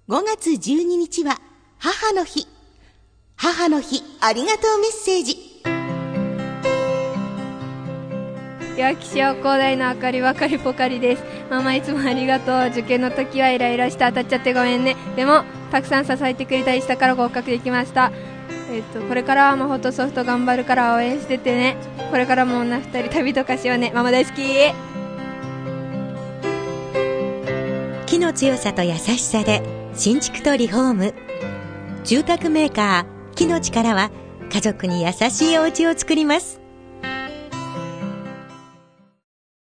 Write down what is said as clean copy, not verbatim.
5月12日は母の日。母の日ありがとうメッセージ。 いや、気象高台のあかりばかりぽかりです。ママいつもありがとう。受験の時はイライラして当たっちゃってごめんね。でもたくさん支えてくれたりしたから合格できました。これからは魔法とソフト頑張るから応援しててね。これからも女二人旅とかしようね。ママ大好き。 木の強さと優しさで新築とリフォーム。住宅メーカー木の力は家族に優しいお家を作ります。